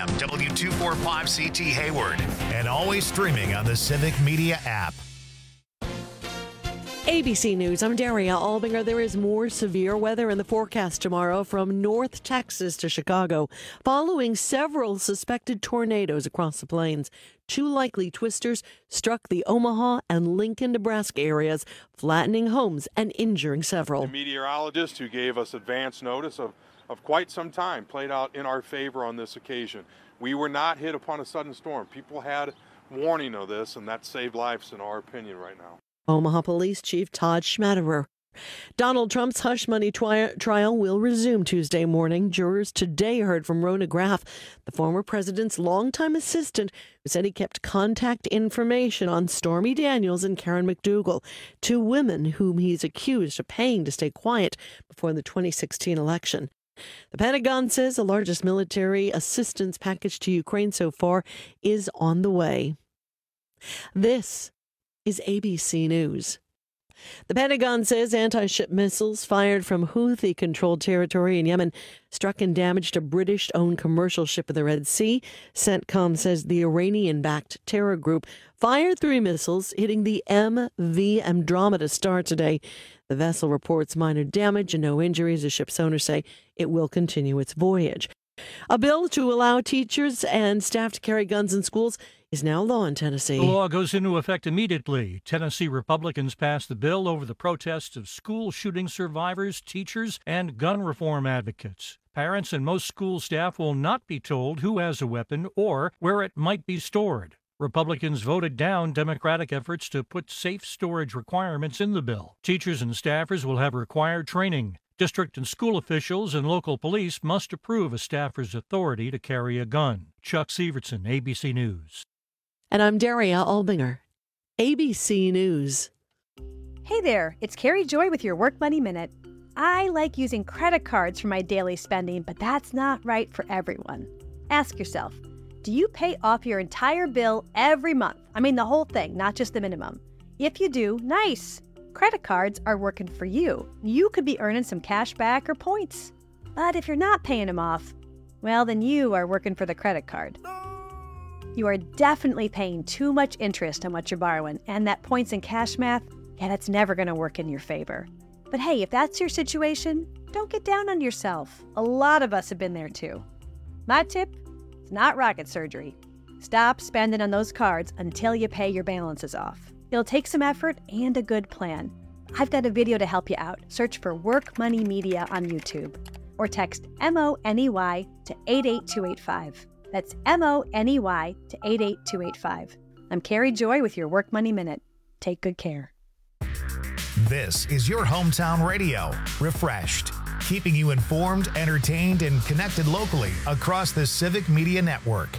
AM, W245CT Hayward, and always streaming on the Civic Media app. ABC News, I'm Daria Albinger. There is more severe weather in the forecast tomorrow from North Texas to Chicago, following several suspected tornadoes across the plains. 2 likely twisters struck the Omaha and Lincoln, Nebraska areas, flattening homes and injuring several. The meteorologist who gave us advance notice of quite some time played out in our favor on this occasion. We were not hit upon a sudden storm. People had warning of this, and that saved lives in our opinion right now. Omaha Police Chief Todd Schmaderer. Donald Trump's hush money trial will resume Tuesday morning. Jurors today heard from Rona Graff, the former president's longtime assistant, who said he kept contact information on Stormy Daniels and Karen McDougal, 2 women whom he's accused of paying to stay quiet before the 2016 election. The Pentagon says the largest military assistance package to Ukraine so far is on the way. This is ABC News. The Pentagon says anti-ship missiles fired from Houthi-controlled territory in Yemen struck and damaged a British-owned commercial ship in the Red Sea. CENTCOM says the Iranian-backed terror group fired 3 missiles, hitting the MV Andromeda Star today. The vessel reports minor damage and no injuries. The ship's owners say it will continue its voyage. A bill to allow teachers and staff to carry guns in schools is now law in Tennessee. The law goes into effect immediately. Tennessee Republicans passed the bill over the protests of school shooting survivors, teachers, and gun reform advocates. Parents and most school staff will not be told who has a weapon or where it might be stored. Republicans voted down Democratic efforts to put safe storage requirements in the bill. Teachers and staffers will have required training. District and school officials and local police must approve a staffer's authority to carry a gun. Chuck Severson, ABC News. And I'm Daria Albinger, ABC News. Hey there, it's Carrie Joy with your Work Money Minute. I like using credit cards for my daily spending, but that's not right for everyone. Ask yourself, do you pay off your entire bill every month? I mean the whole thing, not just the minimum. If you do, nice. Credit cards are working for you. You could be earning some cash back or points. But if you're not paying them off, well, then you are working for the credit card. You are definitely paying too much interest on what you're borrowing, and that points and cash math, that's never going to work in your favor. But hey, if that's your situation, don't get down on yourself. A lot of us have been there too. My tip? It's not rocket surgery. Stop spending on those cards until you pay your balances off. It'll take some effort and a good plan. I've got a video to help you out. Search for Work Money Media on YouTube or text MONEY to 88285. That's MONEY to 88285. I'm Carrie Joy with your Work Money Minute. Take good care. This is your hometown radio, Refreshed, keeping you informed, entertained, and connected locally across the Civic Media Network.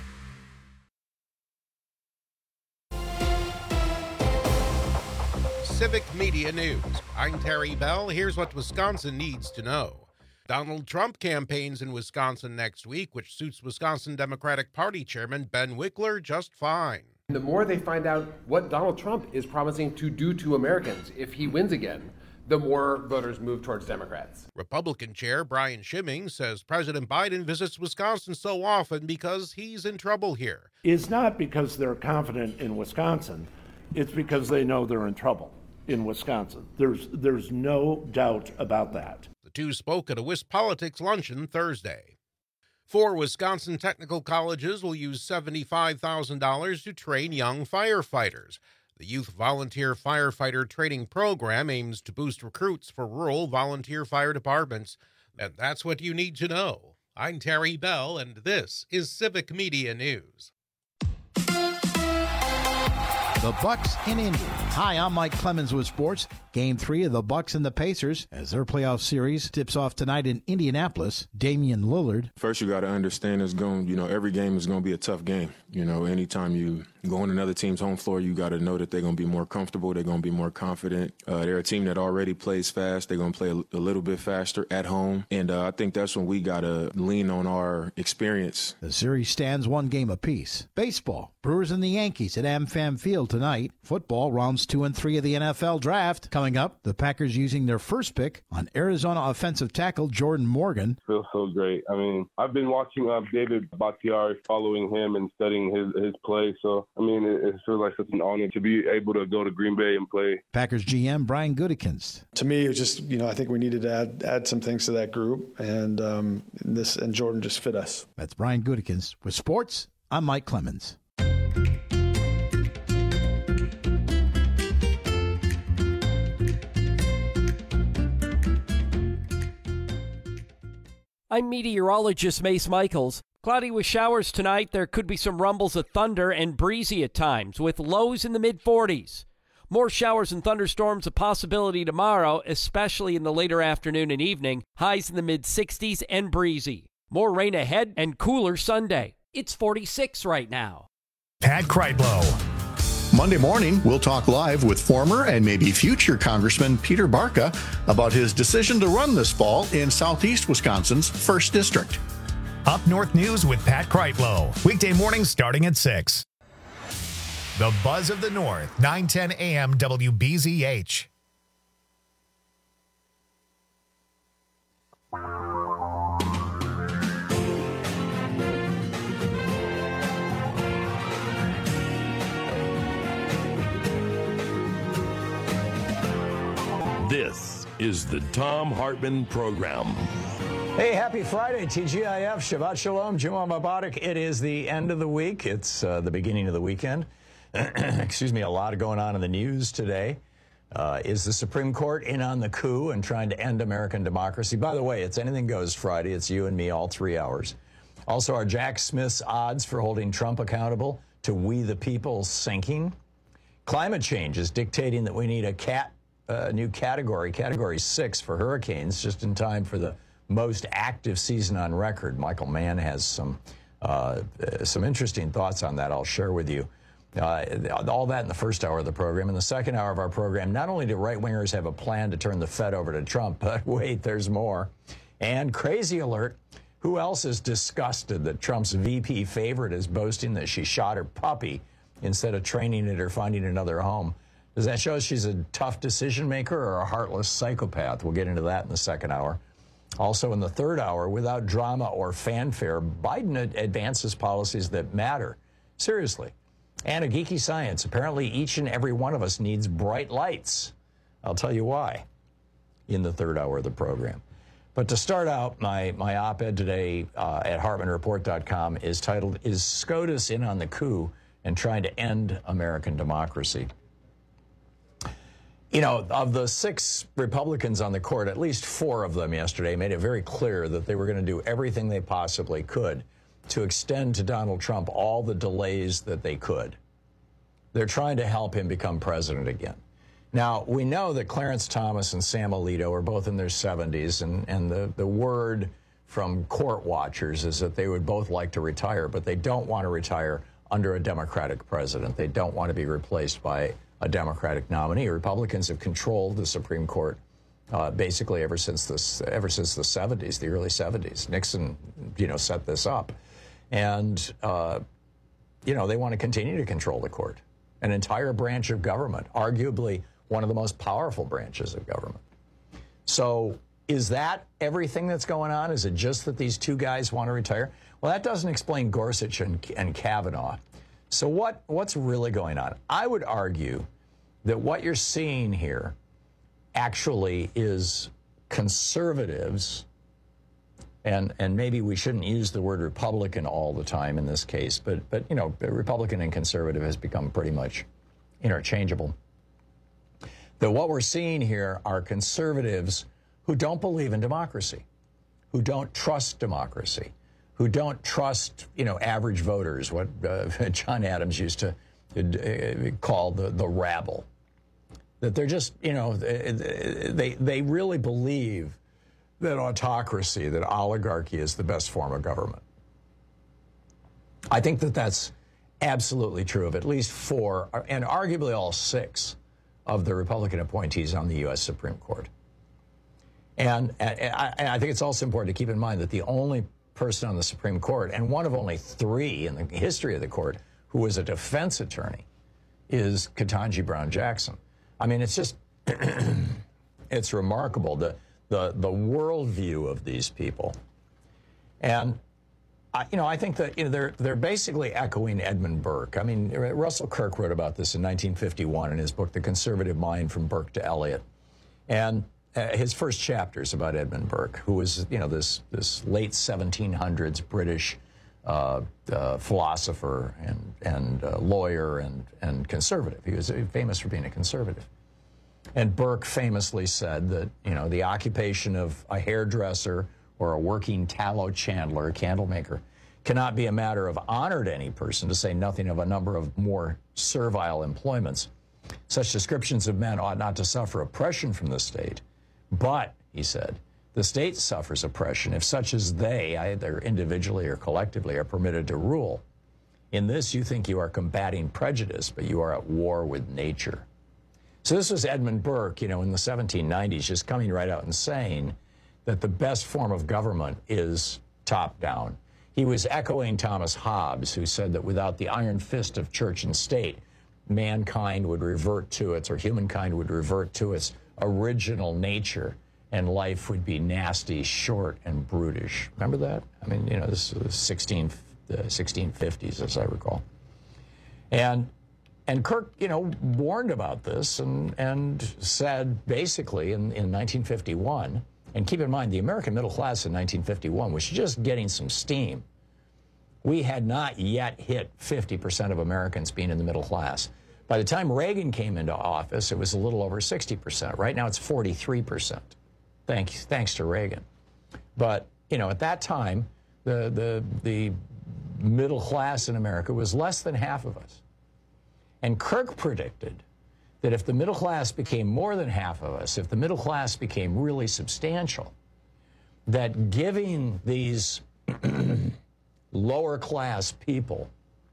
Civic Media News. I'm Terry Bell. Here's what Wisconsin needs to know. Donald Trump campaigns in Wisconsin next week, which suits Wisconsin Democratic Party Chairman Ben Wickler just fine. The more they find out what Donald Trump is promising to do to Americans if he wins again, the more voters move towards Democrats. Republican Chair Brian Schimming says President Biden visits Wisconsin so often because he's in trouble here. It's not because they're confident in Wisconsin. It's because they know they're in trouble in Wisconsin. There's no doubt about that. The two spoke at a WisPolitics luncheon Thursday. 4 Wisconsin technical colleges will use $75,000 to train young firefighters. The Youth Volunteer Firefighter Training Program aims to boost recruits for rural volunteer fire departments. And that's what you need to know. I'm Terry Bell, and this is Civic Media News. The Bucks in Indy. Hi, I'm Mike Clemens with sports. Game 3 of the Bucks and the Pacers as their playoff series tips off tonight in Indianapolis. Damian Lillard. First, you got to understand every game is going to be a tough game. Anytime you going another team's home floor, you got to know that they're going to be more comfortable. They're going to be more confident. They're a team that already plays fast. They're going to play a little bit faster at home. And I think that's when we got to lean on our experience. The series stands 1 game apiece. Baseball, Brewers and the Yankees at AmFam Field tonight. Football, rounds 2 and 3 of the NFL draft. Coming up, the Packers using their first pick on Arizona offensive tackle Jordan Morgan. Feels so great. I mean, I've been watching David Bakhtiari, following him and studying his play. So, I mean, it feels like such an honor to be able to go to Green Bay and play. Packers GM Brian Gutekunst. To me, it was just, I think we needed to add some things to that group, and Jordan just fit us. That's Brian Gutekunst. With sports, I'm Mike Clemens. I'm meteorologist Mace Michaels. Cloudy with showers tonight. There could be some rumbles of thunder and breezy at times, with lows in the mid-40s. More showers and thunderstorms a possibility tomorrow, especially in the later afternoon and evening. Highs in the mid-60s and breezy. More rain ahead and cooler Sunday. It's 46 right now. Pat Kreitlow. Monday morning, we'll talk live with former and maybe future Congressman Peter Barca about his decision to run this fall in Southeast Wisconsin's 1st District. Up North News with Pat Kreitlow. Weekday mornings starting at 6. The Buzz of the North, 9:10 a.m. WBZH. This is the Thom Hartmann Program. Hey, happy Friday, TGIF, Shabbat Shalom, Jumu'ah Mubarak. It is the end of the week. It's the beginning of the weekend. Excuse me, a lot going on in the news today. Is the Supreme Court in on the coup and trying to end American democracy? By the way, it's Anything Goes Friday. It's you and me all 3 hours. Also, are Jack Smith's odds for holding Trump accountable to We the People sinking? Climate change is dictating that we need a new category, Category 6 for hurricanes, just in time for the most active season on record. Michael Mann has some interesting thoughts on that I'll share with you. All that in the first hour of the program. In the second hour of our program, not only do right-wingers have a plan to turn the Fed over to Trump, but wait, there's more. And crazy alert, who else is disgusted that Trump's VP favorite is boasting that she shot her puppy instead of training it or finding another home? Does that show she's a tough decision maker or a heartless psychopath? We'll get into that in the second hour. Also in the third hour, without drama or fanfare, Biden advances policies that matter. Seriously. And a geeky science. Apparently each and every one of us needs bright lights. I'll tell you why in the third hour of the program. But to start out, my op-ed today at HartmanReport.com is titled, Is SCOTUS in on the coup and trying to end American democracy? You know, of the 6 Republicans on the court, at least 4 of them yesterday made it very clear that they were going to do everything they possibly could to extend to Donald Trump all the delays that they could. They're trying to help him become president again. Now, we know that Clarence Thomas and Sam Alito are both in their 70s, and the word from court watchers is that they would both like to retire, but they don't want to retire under a Democratic president. They don't want to be replaced by a Democratic nominee. Republicans have controlled the Supreme Court basically ever since the 70s, the early 70s. Nixon, set this up. And, they want to continue to control the court, an entire branch of government, arguably one of the most powerful branches of government. So is that everything that's going on? Is it just that these 2 guys want to retire? Well, that doesn't explain Gorsuch and Kavanaugh. So what's really going on? I would argue that what you're seeing here actually is conservatives, and maybe we shouldn't use the word Republican all the time in this case, but Republican and conservative has become pretty much interchangeable. That what we're seeing here are conservatives who don't believe in democracy, who don't trust democracy, who don't trust, average voters, what John Adams used to call the rabble. That they're just, they really believe that autocracy, that oligarchy is the best form of government. I think that that's absolutely true of at least 4, and arguably all 6 of the Republican appointees on the U.S. Supreme Court. And I think it's also important to keep in mind that the only person on the Supreme Court, and one of only 3 in the history of the court, who was a defense attorney, is Ketanji Brown Jackson. I mean, it's just, it's remarkable, the worldview of these people. And, I think that, they're basically echoing Edmund Burke. I mean, Russell Kirk wrote about this in 1951 in his book, The Conservative Mind from Burke to Eliot. And his first chapter is about Edmund Burke, who was, this late 1700s British philosopher and lawyer and conservative. He was famous for being a conservative. And Burke famously said that, the occupation of a hairdresser or a working tallow chandler, a candle maker, cannot be a matter of honor to any person, to say nothing of a number of more servile employments. Such descriptions of men ought not to suffer oppression from the state. But, he said, the state suffers oppression if such as they, either individually or collectively, are permitted to rule. In this, you think you are combating prejudice, but you are at war with nature. So this was Edmund Burke, in the 1790s, just coming right out and saying that the best form of government is top-down. He was echoing Thomas Hobbes, who said that without the iron fist of church and state, mankind would revert to its, or humankind would revert to its original nature, and life would be nasty, short, and brutish. Remember that? I mean, this was the 1650s, as I recall. And Kirk, warned about this and said, basically, in 1951, and keep in mind, the American middle class in 1951 was just getting some steam. We had not yet hit 50% of Americans being in the middle class. By the time Reagan came into office, it was a little over 60%. Right now, it's 43%. Thanks to Reagan. But, at that time, the middle class in America was less than half of us. And Kirk predicted that if the middle class became more than half of us, if the middle class became really substantial, that giving these lower class people,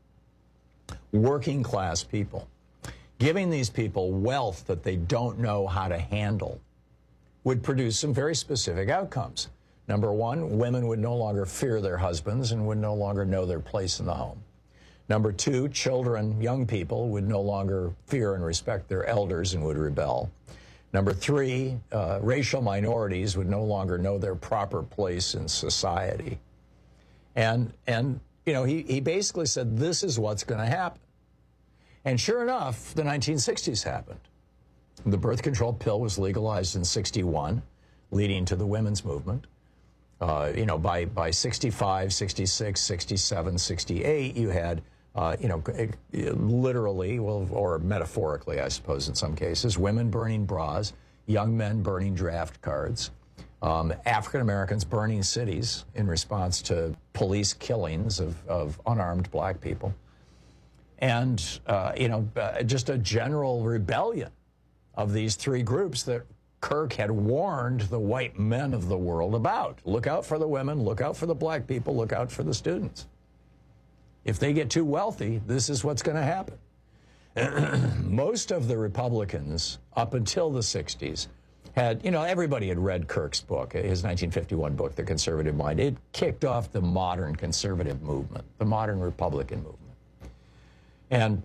working class people, giving these people wealth that they don't know how to handle would produce some very specific outcomes. Number one, women would no longer fear their husbands and would no longer know their place in the home. Number two, children, young people, would no longer fear and respect their elders and would rebel. Number three, racial minorities would no longer know their proper place in society. And he basically said, this is what's going to happen. And sure enough, the 1960s happened. The birth control pill was legalized in 61, leading to the women's movement. By 65, 66, 67, 68, you had, literally, or metaphorically, I suppose, in some cases, women burning bras, young men burning draft cards, African Americans burning cities in response to police killings of unarmed black people, and, just a general rebellion of these three groups that Kirk had warned the white men of the world about. Look out for the women, look out for the black people, look out for the students. If they get too wealthy, this is what's going to happen. Most of the Republicans, up until the 60s, had, everybody had read Kirk's book, his 1951 book, The Conservative Mind. It kicked off the modern conservative movement, the modern Republican movement. And,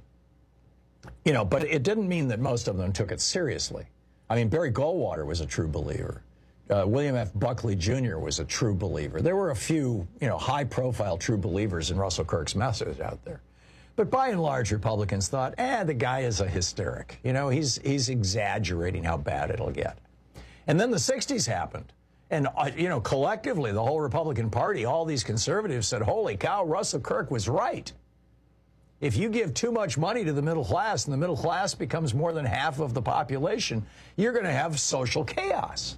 but it didn't mean that most of them took it seriously. I mean, Barry Goldwater was a true believer. William F. Buckley Jr. was a true believer. There were a few, high-profile true believers in Russell Kirk's message out there. But by and large, Republicans thought, the guy is a hysteric. He's exaggerating how bad it'll get. And then the 60s happened. And, collectively, the whole Republican Party, all these conservatives said, holy cow, Russell Kirk was right. If you give too much money to the middle class and the middle class becomes more than half of the population, you're going to have social chaos.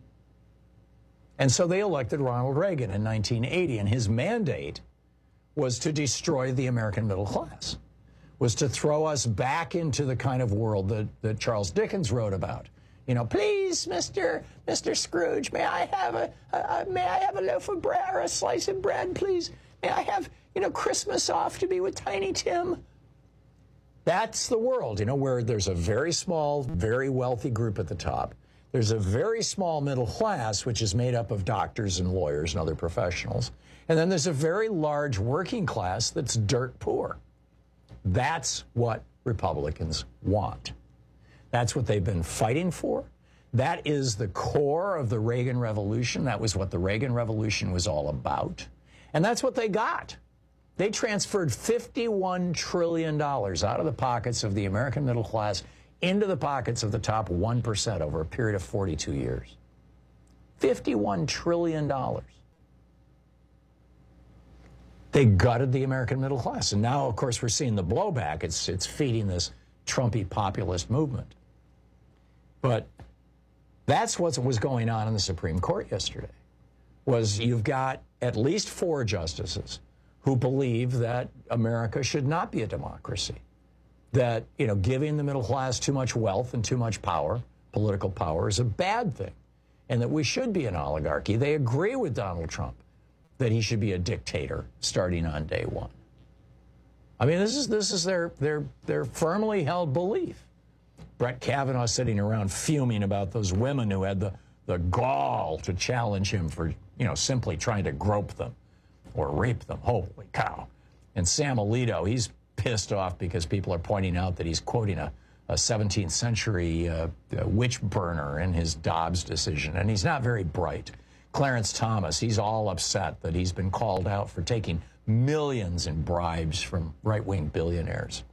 And so they elected Ronald Reagan in 1980, and his mandate was to destroy the American middle class, was to throw us back into the kind of world that Charles Dickens wrote about. Please, Mr. Scrooge, may I have a loaf of bread or a slice of bread, please? May I have, Christmas off to be with Tiny Tim. That's the world, where there's a very small, very wealthy group at the top. There's a very small middle class, which is made up of doctors and lawyers and other professionals. And then there's a very large working class that's dirt poor. That's what Republicans want. That's what they've been fighting for. That is the core of the Reagan Revolution. That was what the Reagan Revolution was all about. And that's what they got. They transferred $51 trillion out of the pockets of the American middle class into the pockets of the top 1% over a period of 42 years. $51 trillion. They gutted the American middle class. And now, of course, we're seeing the blowback. It's feeding this Trumpy populist movement. But that's what was going on in the Supreme Court yesterday, was you've got at least 4 justices who believe that America should not be a democracy, that, giving the middle class too much wealth and too much power, political power, is a bad thing, and that we should be an oligarchy. They agree with Donald Trump that he should be a dictator starting on day one. I mean, this is their firmly held belief. Brett Kavanaugh sitting around fuming about those women who had the gall to challenge him for, simply trying to grope them or rape them. Holy cow. And Sam Alito, he's pissed off because people are pointing out that he's quoting a 17th century witch burner in his Dobbs decision, and he's not very bright. Clarence Thomas, he's all upset that he's been called out for taking millions in bribes from right-wing billionaires.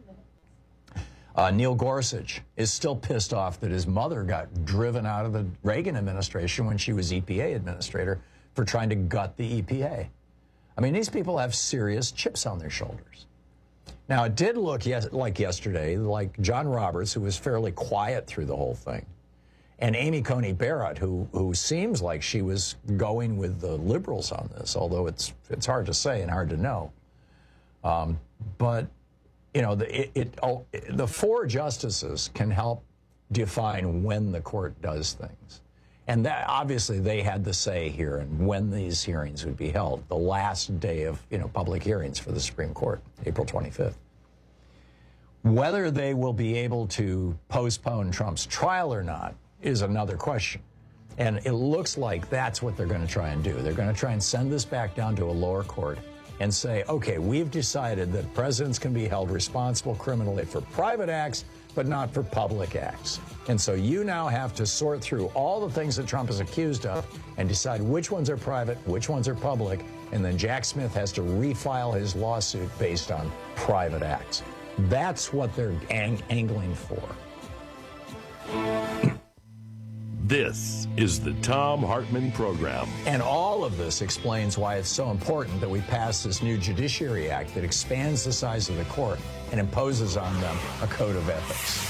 Neil Gorsuch is still pissed off that his mother got driven out of the Reagan administration when she was EPA administrator for trying to gut the EPA. I mean, these people have serious chips on their shoulders. Now, it did look like yesterday, like John Roberts, who was fairly quiet through the whole thing, and Amy Coney Barrett, who seems like she was going with the liberals on this, although it's hard to say and hard to know. But the 4 justices can help define when the court does things. And that, obviously, they had the say here and when these hearings would be held, the last day of public hearings for the Supreme Court, April 25th. Whether they will be able to postpone Trump's trial or not is another question. And it looks like that's what they're going to try and do. They're going to try and send this back down to a lower court and say, okay, we've decided that presidents can be held responsible criminally for private acts, but not for public acts. And so you now have to sort through all the things that Trump is accused of and decide which ones are private, which ones are public, and then Jack Smith has to refile his lawsuit based on private acts. That's what they're angling for. This is the Thom Hartmann Program. And all of this explains why it's so important that we pass this new Judiciary Act that expands the size of the court and imposes on them a code of ethics.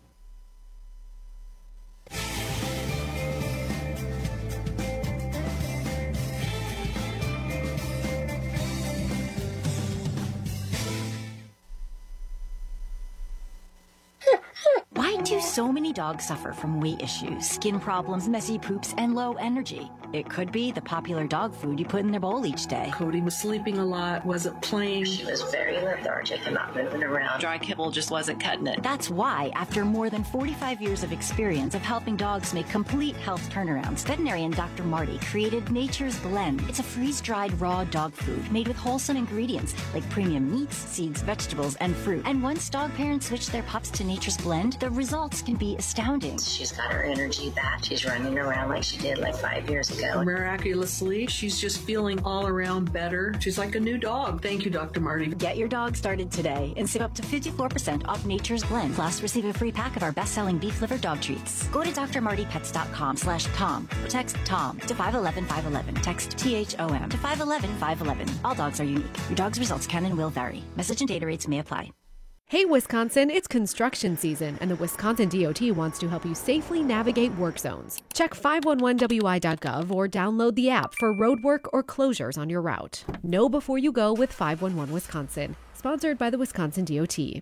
Why do so many dogs suffer from weight issues, skin problems, messy poops, and low energy? It could be the popular dog food you put in their bowl each day. Cody was sleeping a lot, wasn't playing. She was very lethargic and not moving around. Dry kibble just wasn't cutting it. That's why, after more than 45 years of experience of helping dogs make complete health turnarounds, veterinarian Dr. Marty created Nature's Blend. It's a freeze-dried raw dog food made with wholesome ingredients like premium meats, seeds, vegetables, and fruit. And once dog parents switch their pups to Nature's Blend, the results can be astounding. She's got her energy back. She's running around like she did like 5 years ago. Miraculously, she's just feeling all around better. She's like a new dog. Thank you, Dr. Marty. Get your dog started today and save up to 54% off Nature's Blend. Plus, receive a free pack of our best-selling beef liver dog treats. Go to drmartypets.com/Tom. Text Tom to 511-511. Text THOM to 511-511. All dogs are unique. Your dog's results can and will vary. Message and data rates may apply. Hey Wisconsin, it's construction season, and the Wisconsin DOT wants to help you safely navigate work zones. Check 511wi.gov or download the app for road work or closures on your route. Know before you go with 511 Wisconsin, sponsored by the Wisconsin DOT.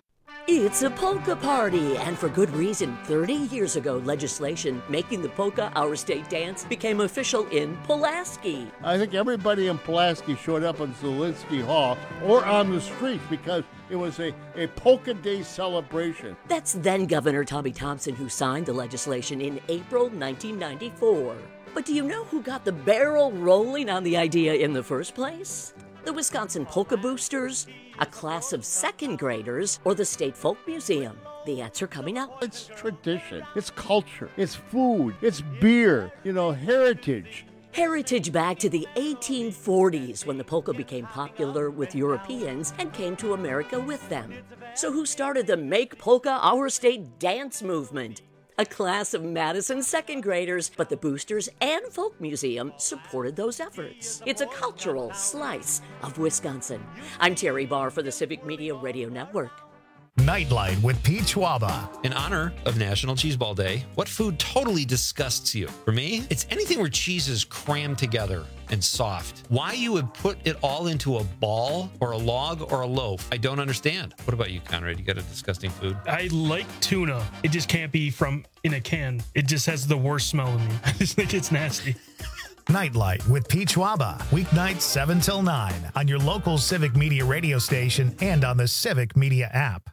It's a polka party, and for good reason. 30 years ago, legislation making the polka our state dance became official in Pulaski. I think everybody in Pulaski showed up in Zielinski Hall or on the streets because it was a polka day celebration. That's then Governor Tommy Thompson who signed the legislation in April 1994. But do you know who got the barrel rolling on the idea in the first place? The Wisconsin Polka Boosters, a class of second graders, or the State Folk Museum? The answer coming up. It's tradition, it's culture, it's food, it's beer, heritage. Heritage back to the 1840s when the polka became popular with Europeans and came to America with them. So who started the Make Polka Our State dance movement? A class of Madison second graders, but the Boosters and Folk Museum supported those efforts. It's a cultural slice of Wisconsin. I'm Terry Barr for the Civic Media Radio Network. Nightlight with Pete Schwaba. In honor of National Cheeseball Day, what food totally disgusts you? For me, it's anything where cheese is crammed together and soft. Why you would put it all into a ball or a log or a loaf, I don't understand. What about you, Conrad? You got a disgusting food? I like tuna. It just can't be from in a can. It just has the worst smell in me. I just think it's nasty. Nightlight with Pete Schwaba. Weeknights 7 till 9 on your local Civic Media radio station and on the Civic Media app.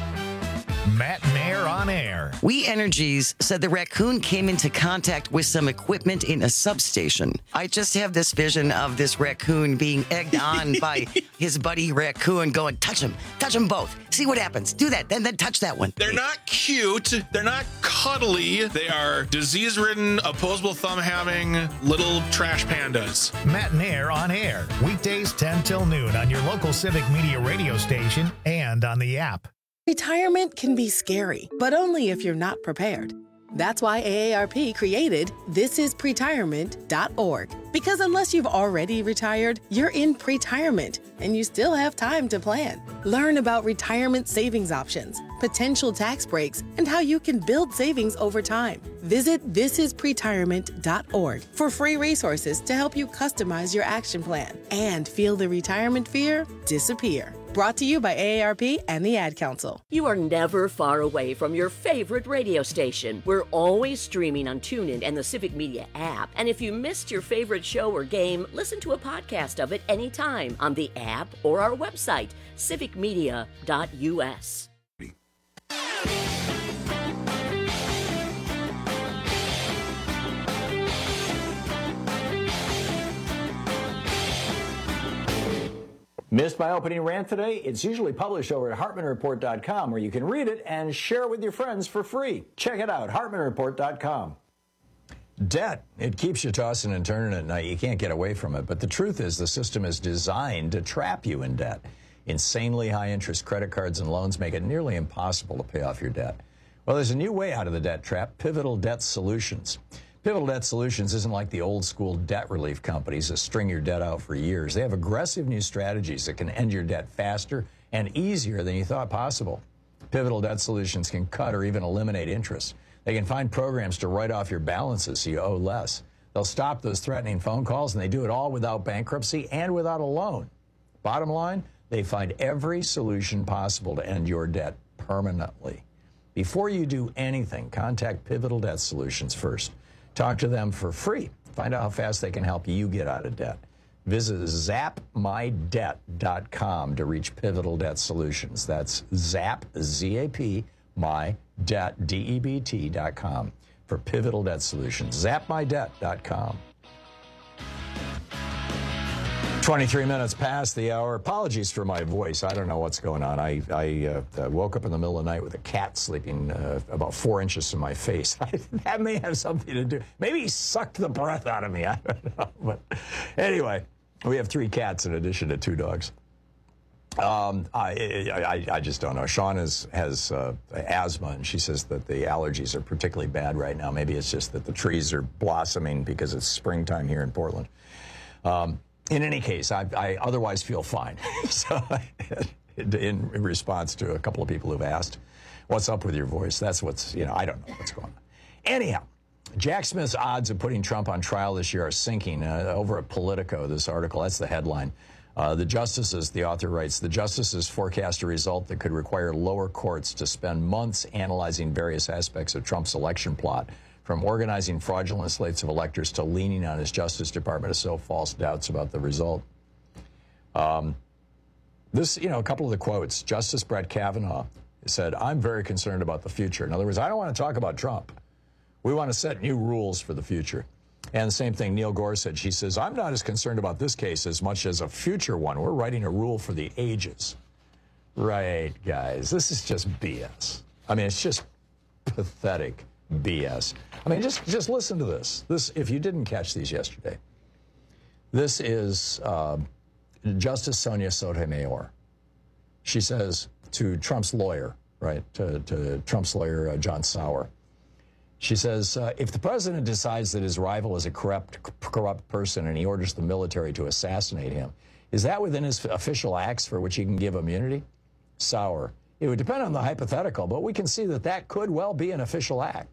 Matt Mayer on air. We Energies said the raccoon came into contact with some equipment in a substation. I just have this vision of this raccoon being egged on by his buddy raccoon going, touch them both. See what happens. Do that, then touch that one. They're not cute. They're not cuddly. They are disease-ridden, opposable thumb-having little trash pandas. Matt Mayer on air. Weekdays 10 till noon on your local Civic Media radio station and on the app. Retirement can be scary, but only if you're not prepared. That's why AARP created thisispretirement.org. Because unless you've already retired, you're in pretirement, and you still have time to plan. Learn about retirement savings options, potential tax breaks, and how you can build savings over time. Visit thisispretirement.org for free resources to help you customize your action plan and feel the retirement fear disappear. Brought to you by AARP and the Ad Council. You are never far away from your favorite radio station. We're always streaming on TuneIn and the Civic Media app. And if you missed your favorite show or game, listen to a podcast of it anytime on the app or our website, civicmedia.us. Missed my opening rant today? It's usually published over at HartmanReport.com, where you can read it and share it with your friends for free. Check it out, HartmanReport.com. Debt, it keeps you tossing and turning at night. You can't get away from it. But the truth is the system is designed to trap you in debt. Insanely high interest credit cards and loans make it nearly impossible to pay off your debt. Well, there's a new way out of the debt trap, Pivotal Debt Solutions. Pivotal Debt Solutions isn't like the old school debt relief companies that string your debt out for years. They have aggressive new strategies that can end your debt faster and easier than you thought possible. Pivotal Debt Solutions can cut or even eliminate interest. They can find programs to write off your balances so you owe less. They'll stop those threatening phone calls, and they do it all without bankruptcy and without a loan. Bottom line, they find every solution possible to end your debt permanently. Before you do anything, contact Pivotal Debt Solutions first. Talk to them for free. Find out how fast they can help you get out of debt. Visit zapmydebt.com to reach Pivotal Debt Solutions. That's zap, Z-A-P, mydebt, D-E-B-T.com for Pivotal Debt Solutions. zapmydebt.com. 23 minutes past the hour. Apologies for my voice. I don't know what's going on. I woke up in the middle of the night with a cat sleeping about 4 inches from my face. That may have something to do. Maybe he sucked the breath out of me. I don't know. But anyway, we have 3 cats in addition to 2 dogs. I just don't know. Sean has asthma, and she says that the allergies are particularly bad right now. Maybe it's just that the trees are blossoming because it's springtime here in Portland. In any case, I otherwise feel fine. So, in response to a couple of people who've asked, what's up with your voice? That's what's, I don't know what's going on. Anyhow, Jack Smith's odds of putting Trump on trial this year are sinking. Over at Politico, this article, that's the headline. The justices, the author writes, the justices forecast a result that could require lower courts to spend months analyzing various aspects of Trump's election plot, from organizing fraudulent slates of electors to leaning on his Justice Department to sow false doubts about the result. A couple of the quotes. Justice Brett Kavanaugh said, I'm very concerned about the future. In other words, I don't want to talk about Trump. We want to set new rules for the future. And the same thing Neil Gore said. She says, I'm not as concerned about this case as much as a future one. We're writing a rule for the ages. Right, guys. This is just BS. I mean, it's just pathetic BS. I mean, just listen to this. If you didn't catch these yesterday, this is Justice Sonia Sotomayor. She says to Trump's lawyer, right, to Trump's lawyer, John Sauer, she says, if the president decides that his rival is a corrupt person and he orders the military to assassinate him, is that within his official acts for which he can give immunity? Sauer, it would depend on the hypothetical, but we can see that that could well be an official act.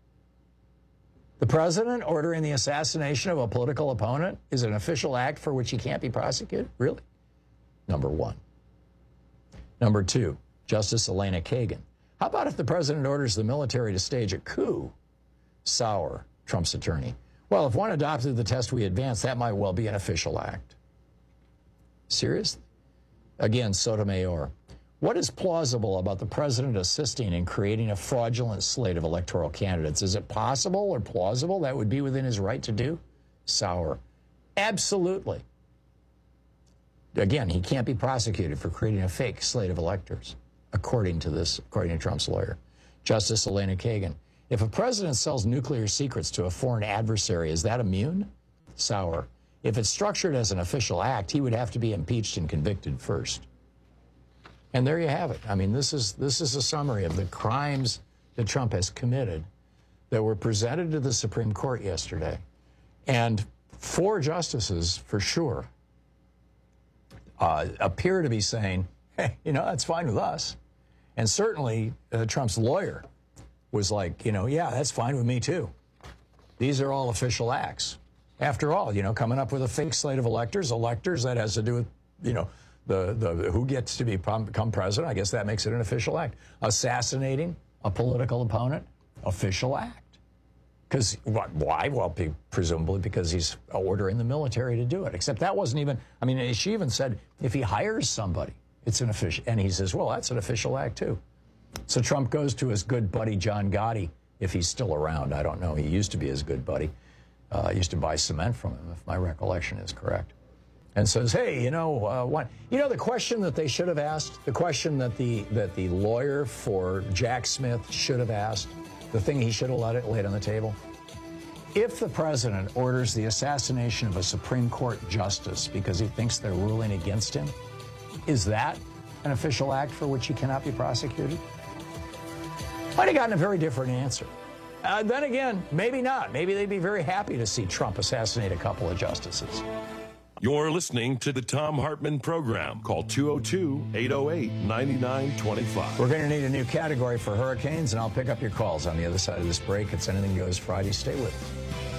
The president ordering the assassination of a political opponent is an official act for which he can't be prosecuted? Really? Number one. Number two, Justice Elena Kagan. How about if the president orders the military to stage a coup? Sauer, Trump's attorney. Well, if one adopted the test we advanced, that might well be an official act. Seriously? Again, Sotomayor. What is plausible about the president assisting in creating a fraudulent slate of electoral candidates? Is it possible or plausible that would be within his right to do? Sauer. Absolutely. Again, he can't be prosecuted for creating a fake slate of electors, according to Trump's lawyer. Justice Elena Kagan. If a president sells nuclear secrets to a foreign adversary, is that immune? Sauer. If it's structured as an official act, he would have to be impeached and convicted first. And there you have it. I mean, this is a summary of the crimes that Trump has committed that were presented to the Supreme Court yesterday. And 4 justices, for sure, appear to be saying, hey, that's fine with us. And certainly Trump's lawyer was like, yeah, that's fine with me too. These are all official acts. After all, coming up with a fake slate of electors that has to do with, the who gets to become president. I guess that makes it an official act. Assassinating a political opponent, official act. Because why? Well, presumably because he's ordering the military to do it. Except that wasn't even, she even said if he hires somebody, it's an official, and he says, well, that's an official act too. So Trump goes to his good buddy John Gotti, if he's still around. I don't know. He used to be his good buddy. Used to buy cement from him, if my recollection is correct. And says, hey, what? The question that they should have asked, the question that the lawyer for Jack Smith should have asked, the thing he should have laid on the table. If the president orders the assassination of a Supreme Court justice because he thinks they're ruling against him, is that an official act for which he cannot be prosecuted? Might have gotten a very different answer. Then again, maybe not. Maybe they'd be very happy to see Trump assassinate a couple of justices. You're listening to the Thom Hartmann Program. Call 202-808-9925. We're going to need a new category for hurricanes, and I'll pick up your calls on the other side of this break. It's Anything Goes Friday. Stay with us.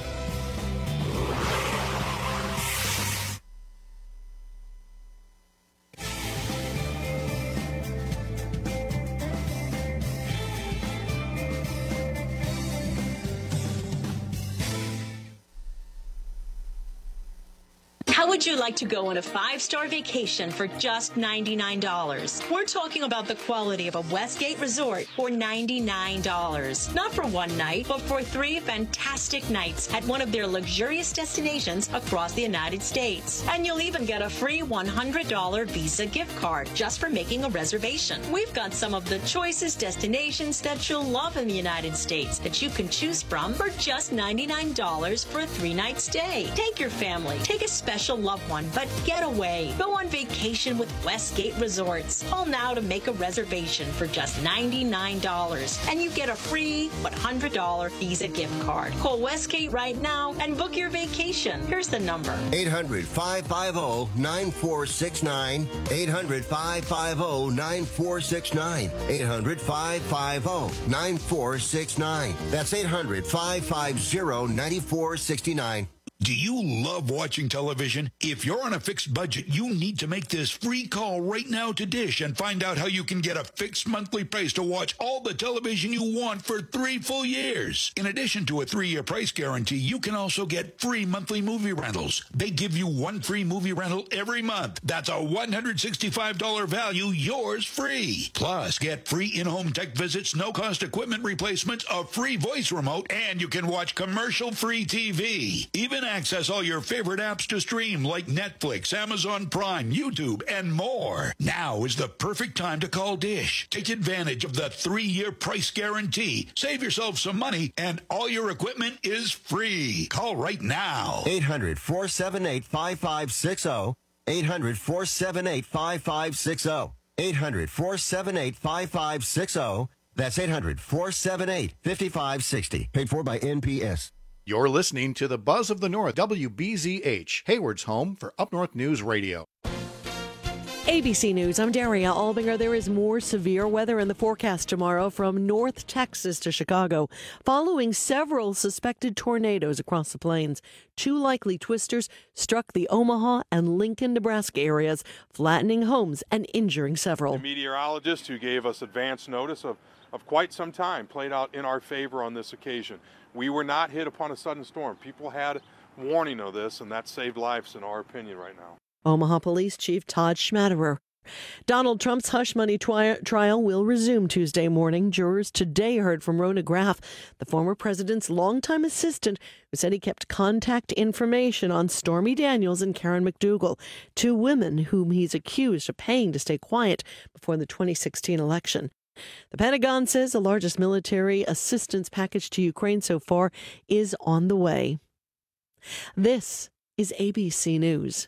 How would you like to go on a 5-star vacation for just $99? We're talking about the quality of a Westgate resort for $99. Not for one night, but for 3 fantastic nights at one of their luxurious destinations across the United States. And you'll even get a free $100 Visa gift card just for making a reservation. We've got some of the choicest destinations that you'll love in the United States that you can choose from for just $99 for a 3-night stay. Take your family, take a special loved one, but get away. Go on vacation with Westgate Resorts. Call now to make a reservation for just $99, and you get a free $100 Visa gift card. Call Westgate right now and book your vacation. Here's the number. 800-550-9469. 800-550-9469. 800-550-9469. That's 800-550-9469. Do you love watching television? If you're on a fixed budget, you need to make this free call right now to Dish and find out how you can get a fixed monthly price to watch all the television you want for 3 full years. In addition to a 3-year price guarantee, you can also get free monthly movie rentals. They give you 1 free movie rental every month. That's a $165 value, yours free. Plus, get free in-home tech visits, no-cost equipment replacements, a free voice remote, and you can watch commercial-free TV. Even access all your favorite apps to stream like Netflix, Amazon Prime, YouTube, and more. Now is the perfect time to call Dish. Take advantage of the 3-year price guarantee. Save yourself some money, and all your equipment is free. Call right now. 800-478-5560. 800-478-5560. 800-478-5560. That's 800-478-5560. Paid for by NPS. You're listening to the Buzz of the North, WBZH, Hayward's home for Up North News Radio. ABC News, I'm Daria Albinger. There is more severe weather in the forecast tomorrow from North Texas to Chicago, following several suspected tornadoes across the plains. 2 likely twisters struck the Omaha and Lincoln, Nebraska areas, flattening homes and injuring several. The meteorologist who gave us advance notice of quite some time played out in our favor on this occasion. We were not hit upon a sudden storm. People had warning of this, and that saved lives in our opinion right now. Omaha Police Chief Todd Schmaderer. Donald Trump's hush money trial will resume Tuesday morning. Jurors today heard from Rona Graff, the former president's longtime assistant, who said he kept contact information on Stormy Daniels and Karen McDougal, 2 women whom he's accused of paying to stay quiet before the 2016 election. The Pentagon says the largest military assistance package to Ukraine so far is on the way. This is ABC News.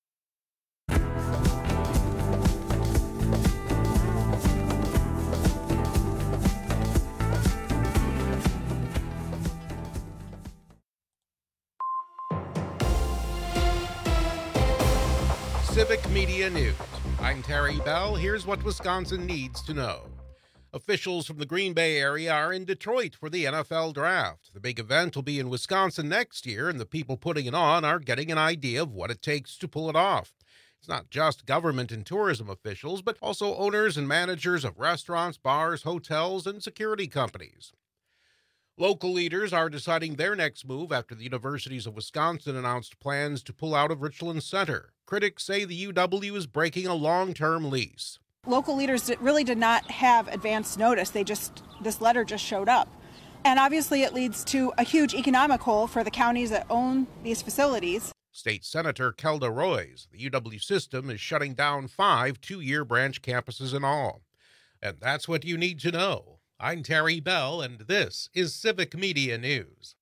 Civic Media News. I'm Terry Bell. Here's what Wisconsin needs to know. Officials from the Green Bay area are in Detroit for the NFL Draft. The big event will be in Wisconsin next year, and the people putting it on are getting an idea of what it takes to pull it off. It's not just government and tourism officials, but also owners and managers of restaurants, bars, hotels, and security companies. Local leaders are deciding their next move after the universities of Wisconsin announced plans to pull out of Richland Center. Critics say the UW is breaking a long-term lease. Local leaders really did not have advance notice. This letter just showed up. And obviously it leads to a huge economic hole for the counties that own these facilities. State Senator Kelda Roys, the UW system is shutting down 5 two-year branch campuses in all. And that's what you need to know. I'm Terry Bell, and this is Civic Media News.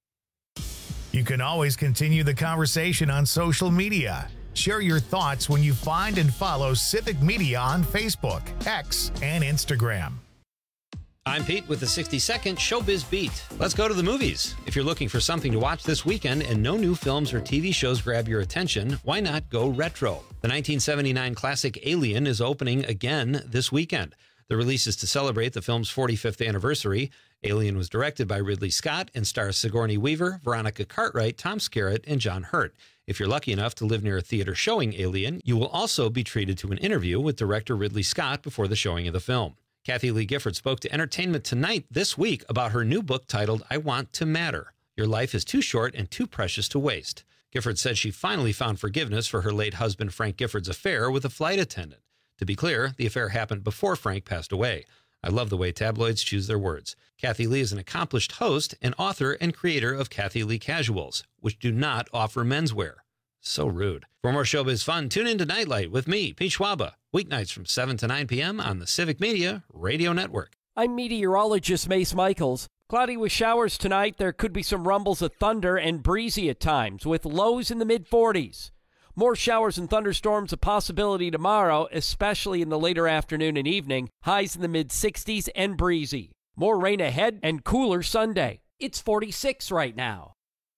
You can always continue the conversation on social media. Share your thoughts when you find and follow Civic Media on Facebook, X, and Instagram. I'm Pete with the 60-second Showbiz Beat. Let's go to the movies. If you're looking for something to watch this weekend and no new films or TV shows grab your attention, why not go retro? The 1979 classic Alien is opening again this weekend. The release is to celebrate the film's 45th anniversary. Alien was directed by Ridley Scott and stars Sigourney Weaver, Veronica Cartwright, Tom Skerritt, and John Hurt. If you're lucky enough to live near a theater showing Alien, you will also be treated to an interview with director Ridley Scott before the showing of the film. Kathy Lee Gifford spoke to Entertainment Tonight this week about her new book titled I Want to Matter. Your life is too short and too precious to waste. Gifford said she finally found forgiveness for her late husband Frank Gifford's affair with a flight attendant. To be clear, the affair happened before Frank passed away. I love the way tabloids choose their words. Kathy Lee is an accomplished host and author and creator of Kathy Lee Casuals, which do not offer menswear. So rude. For more showbiz fun, tune in to Nightlight with me, Pete Schwaba, weeknights from 7 to 9 p.m. on the Civic Media Radio Network. I'm meteorologist Mace Michaels. Cloudy with showers tonight. There could be some rumbles of thunder and breezy at times, with lows in the mid-40s. More showers and thunderstorms a possibility tomorrow, especially in the later afternoon and evening. Highs in the mid-60s and breezy. More rain ahead and cooler Sunday. It's 46 right now.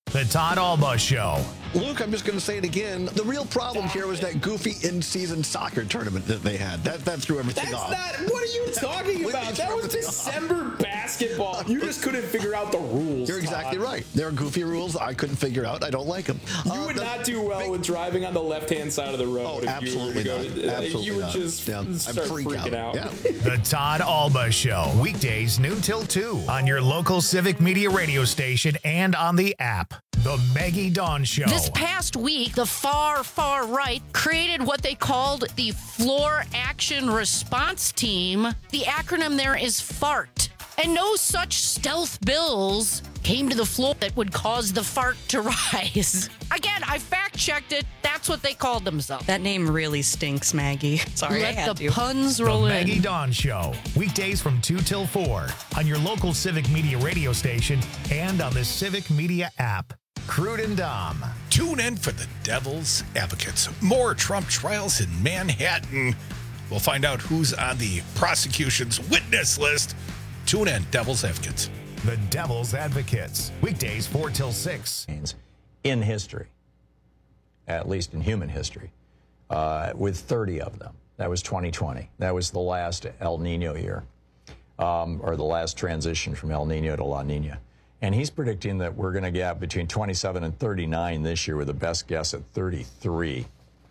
The Todd Alba Show. Luke, I'm just going to say it again. The real problem here was that goofy in-season soccer tournament that they had. That threw everything off. What are you talking about? That was December basketball. You just couldn't figure out the rules. You're exactly right. There are goofy rules I couldn't figure out. I don't like them. You would not do well with driving on the left-hand side of the road. Oh, absolutely not. Absolutely you would just start freaking out. Yeah. The Todd Alba Show. Weekdays noon till 2 on your local Civic Media radio station and on the app. The Maggie Dawn Show. This past week, the far right created what they called the Floor Action Response Team. The acronym there is FART. And no such stealth bills came to the floor that would cause the fart to rise. Again, I fact-checked it. That's what they called themselves. That name really stinks, Maggie. Sorry, I had Let the to. puns roll The in. Maggie Dawn Show. Weekdays from 2 till 4 on your local Civic Media radio station and on the Civic Media app. Crude and Dom. Tune in for the Devil's Advocates. More Trump trials in Manhattan. We'll find out who's on the prosecution's witness list. Tune in, Devil's Advocates. The Devil's Advocates. Weekdays 4 till 6. In history, at least in human history, with 30 of them. That was 2020. That was the last El Nino year, or the last transition from El Nino to La Nina. And he's predicting that we're going to get between 27 and 39 this year, with the best guess at 33.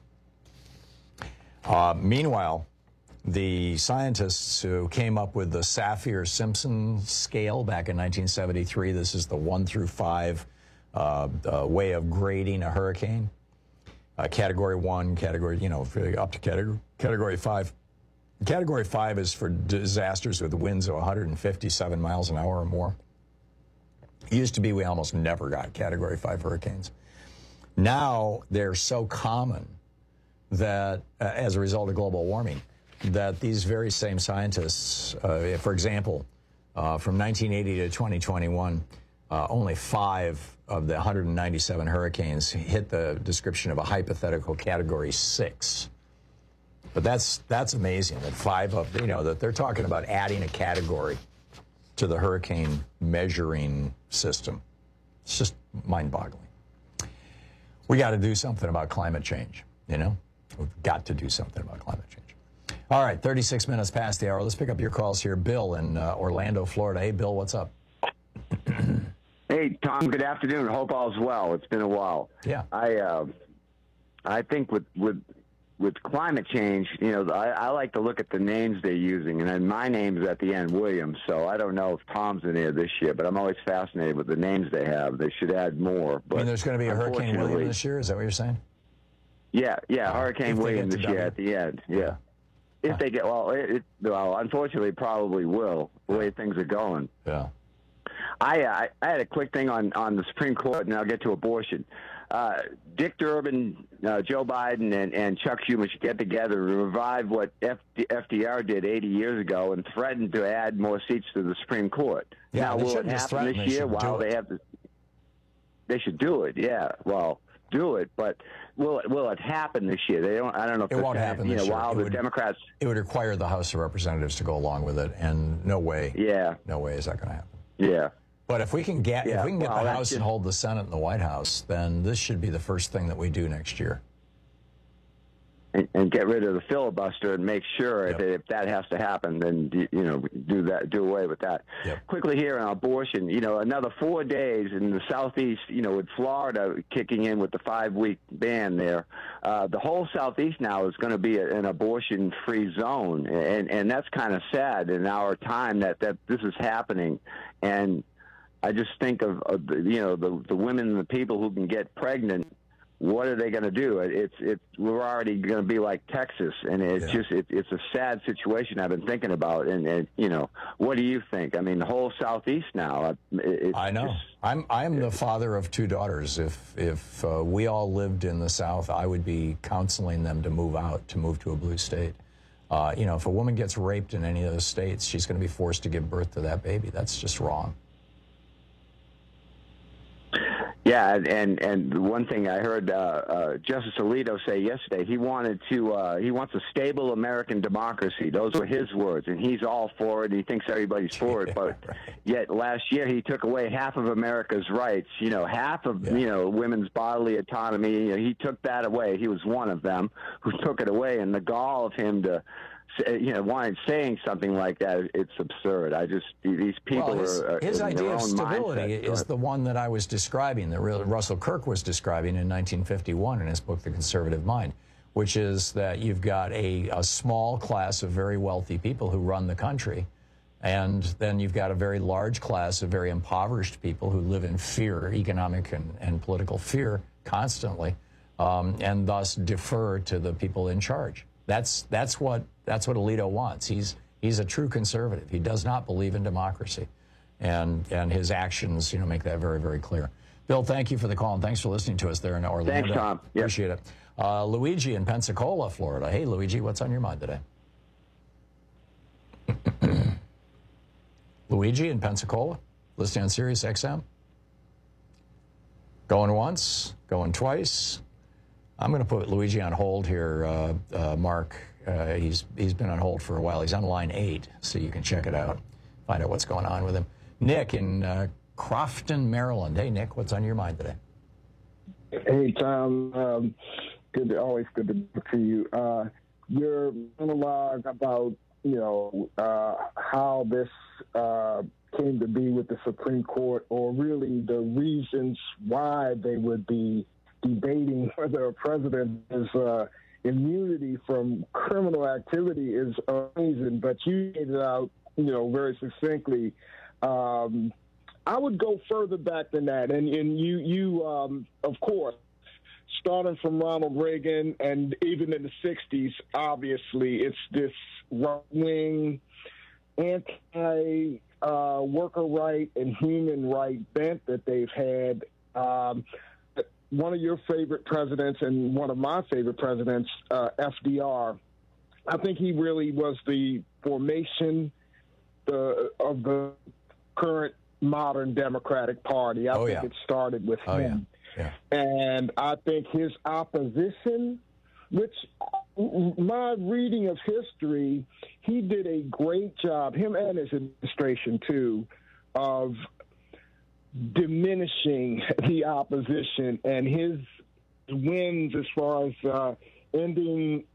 Meanwhile, the scientists who came up with the Saffir-Simpson scale back in 1973, this is the 1 through 5 way of grading a hurricane. Category 1, category, up to category 5. Category 5 is for disasters with winds of 157 miles an hour or more. It used to be we almost never got category 5 hurricanes. Now they're so common that, as a result of global warming, that these very same scientists, for example, from 1980 to 2021, only 5 of the 197 hurricanes hit the description of a hypothetical category 6. But that's amazing that 5 of, that they're talking about adding a category to the hurricane measuring system. It's just mind-boggling. We got to do something about climate change, We've got to do something about climate change. All right, 36 minutes past the hour. Let's pick up your calls here. Bill in Orlando, Florida. Hey, Bill, what's up? Hey, Tom, good afternoon. Hope all's well. It's been a while. Yeah. I think with climate change, I like to look at the names they're using, and then my name's at the end, Williams, so I don't know if Tom's in there this year, but I'm always fascinated with the names they have. They should add more. But there's going to be a Hurricane William this year? Is that what you're saying? Yeah, Hurricane William this year at the end, yeah. If they get, well, unfortunately, probably will, the way things are going. Yeah. I had a quick thing on the Supreme Court, and I'll get to abortion. Dick Durbin, Joe Biden, and Chuck Schumer should get together and revive what FDR did 80 years ago and threaten to add more seats to the Supreme Court. Yeah, now, will it happen this year? While they have they should do it. Yeah, well, do it, but will it happen this year? They don't. I don't know if it won't happen this year. While the Democrats, it would require the House of Representatives to go along with it, and no way. Yeah, no way is that going to happen. Yeah. But if we can get the House and hold the Senate and the White House, then this should be the first thing that we do next year. And get rid of the filibuster and make sure that if that has to happen, then do away with that. Quickly here on abortion, another 4 days in the Southeast, with Florida kicking in with the 5-week ban there, the whole Southeast now is going to be an abortion-free zone, and that's kind of sad in our time that this is happening. And I just think of the women and the people who can get pregnant. What are they going to do? We're already going to be like Texas, and it's a sad situation I've been thinking about. And what do you think? I mean, the whole Southeast now. I know. I'm the father of 2 daughters. If we all lived in the South, I would be counseling them to move out, to move to a blue state. If a woman gets raped in any of those states, she's going to be forced to give birth to that baby. That's just wrong. Yeah, and the one thing I heard Justice Alito say yesterday, he wants a stable American democracy. Those were his words, and he's all for it. He thinks everybody's for it, but yet last year he took away half of America's rights. Half of women's bodily autonomy. He took that away. He was one of them who took it away, and the gall of him to saying something like that, it's absurd. These people are his in idea their of own stability mindset. is the one that I was describing, that Russell Kirk was describing in 1951 in his book, The Conservative Mind, which is that you've got a small class of very wealthy people who run the country, and then you've got a very large class of very impoverished people who live in fear, economic and political fear, constantly, and thus defer to the people in charge. That's what Alito wants. He's a true conservative. He does not believe in democracy, and his actions, make that very, very clear. Bill, thank you for the call, and thanks for listening to us there in Orlando. Thanks, Tom. Yep. Appreciate it. Luigi in Pensacola, Florida. Hey, Luigi, what's on your mind today? Luigi in Pensacola, listening on Sirius XM. Going once, going twice. I'm going to put Luigi on hold here, Mark. He's been on hold for a while. He's on line 8, so you can check it out, find out what's going on with him. Nick in Crofton, Maryland. Hey, Nick, what's on your mind today? Hey, Tom. Always good to talk to you. Your monologue about how this came to be with the Supreme Court, or really the reasons why they would be debating whether a president is immunity from criminal activity is amazing, but you laid it out, very succinctly. I would go further back than that, and you of course, starting from Ronald Reagan and even in the 60s, obviously, it's this right-wing, anti-worker right and human right bent that they've had. One of your favorite presidents and one of my favorite presidents, FDR, I think he really was the formation of the current modern Democratic Party. I think it started with him. Yeah. And I think his opposition, which my reading of history, he did a great job, him and his administration too, of diminishing the opposition, and his wins as far as ending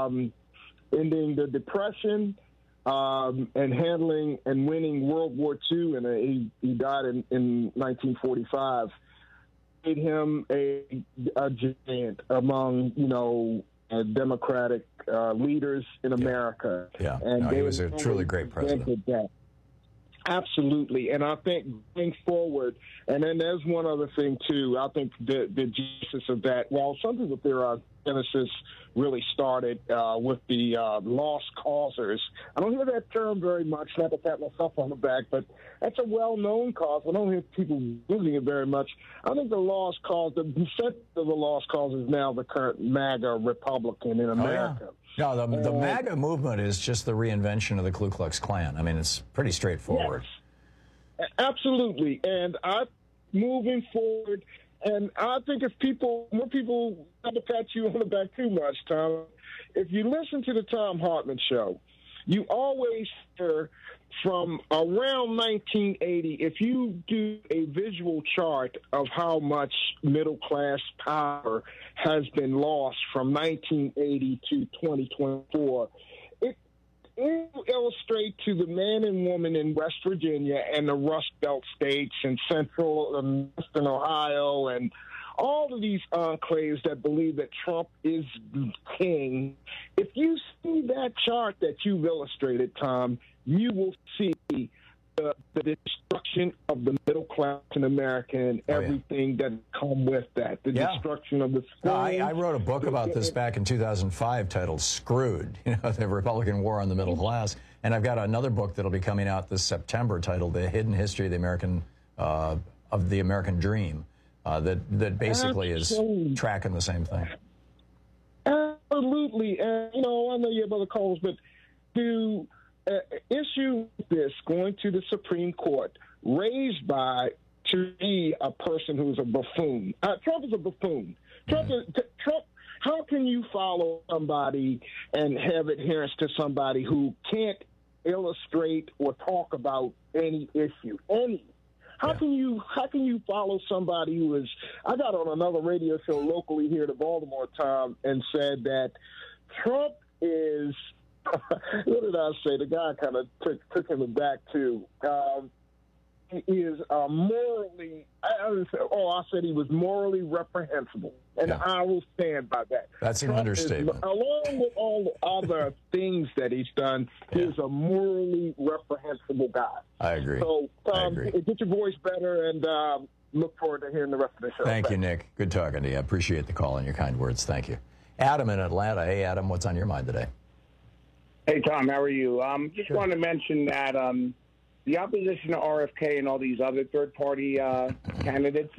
the Depression and handling and winning World War II, and he died in 1945, made him a giant among Democratic leaders in America. Yeah, and he was a truly great president. Absolutely. And I think going forward, and then there's one other thing, too. I think the genesis of that, well, some people their genesis really started with the lost causers. I don't hear that term very much, not to pat myself on the back, but that's a well-known cause. I don't hear people using it very much. I think the lost cause, the descent of the lost cause is now the current MAGA Republican in America. Oh, yeah. No, the MAGA movement is just the reinvention of the Ku Klux Klan. I mean, it's pretty straightforward. Yes, absolutely. And moving forward, and I think more people, not to pat you on the back too much, Tom, if you listen to the Thom Hartmann Show, you always hear from around 1980, if you do a visual chart of how much middle-class power has been lost from 1980 to 2024, it illustrates to the man and woman in West Virginia and the Rust Belt states and central and western Ohio and all of these enclaves that believe that Trump is king. If you see that chart that you've illustrated, Tom, you will see the destruction of the middle class in America and everything that come with that. The destruction of the schools. I wrote a book about this back in 2005 titled Screwed, the Republican War on the Middle Class. And I've got another book that'll be coming out this September titled The Hidden History of the American Dream, that basically is tracking the same thing. Absolutely. And, I know you have other calls, but issue this going to the Supreme Court raised by to be a person who's a buffoon. Trump is a buffoon. Trump. How can you follow somebody and have adherence to somebody who can't illustrate or talk about any issue? How can you follow somebody who is? I got on another radio show locally here to Baltimore, Tom, and said that Trump is. What did I say? The guy kind of took him back too. He is morally. I said he was morally reprehensible, and I will stand by that. That's an understatement. Along with all the other things that he's done, he's a morally reprehensible guy. I agree. So, get your voice better, and look forward to hearing the rest of the show. Thank you, Nick. Good talking to you. I appreciate the call and your kind words. Thank you. Adam in Atlanta. Hey, Adam, what's on your mind today? Hey, Tom, how are you? Just wanted to mention that the opposition to RFK and all these other third-party candidates,